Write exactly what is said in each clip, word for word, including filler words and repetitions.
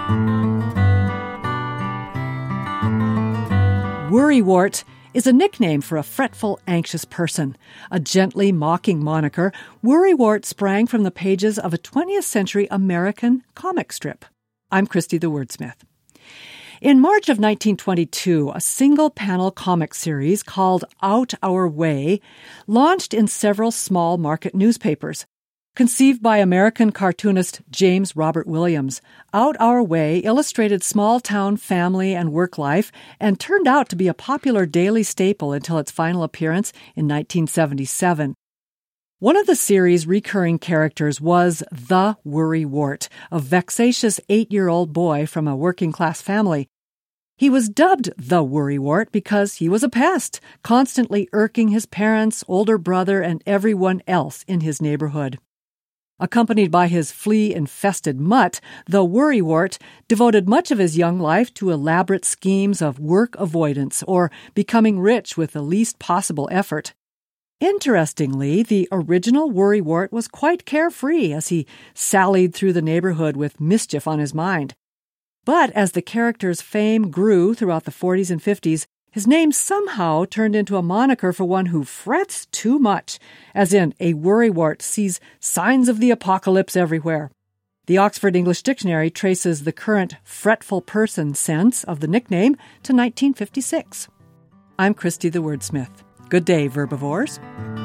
Worrywart is a nickname for a fretful, anxious person. A gently mocking moniker, Worrywart sprang from the pages of a twentieth century American comic strip. I'm Christy the Wordsmith. In March of nineteen twenty-two, a single-panel comic series called Out Our Way launched in several small market newspapers. Conceived by American cartoonist James Robert Williams, Out Our Way illustrated small-town family and work life and turned out to be a popular daily staple until its final appearance in nineteen seventy-seven. One of the series' recurring characters was the Worrywart, a vexatious eight-year-old boy from a working-class family. He was dubbed the Worrywart because he was a pest, constantly irking his parents, older brother, and everyone else in his neighborhood. Accompanied by his flea-infested mutt, the Worrywart devoted much of his young life to elaborate schemes of work avoidance or becoming rich with the least possible effort. Interestingly, the original Worrywart was quite carefree as he sallied through the neighborhood with mischief on his mind. But as the character's fame grew throughout the forties and fifties, his name somehow turned into a moniker for one who frets too much, as in a worrywart sees signs of the apocalypse everywhere. The Oxford English Dictionary traces the current fretful person sense of the nickname to nineteen fifty-six. I'm Christy the Wordsmith. Good day, Verbivores.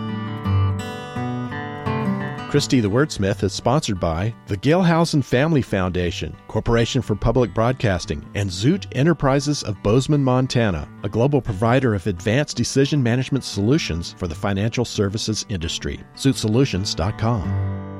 Christy the Wordsmith is sponsored by the Gilhausen Family Foundation, Corporation for Public Broadcasting, and Zoot Enterprises of Bozeman, Montana, a global provider of advanced decision management solutions for the financial services industry. zoot solutions dot com.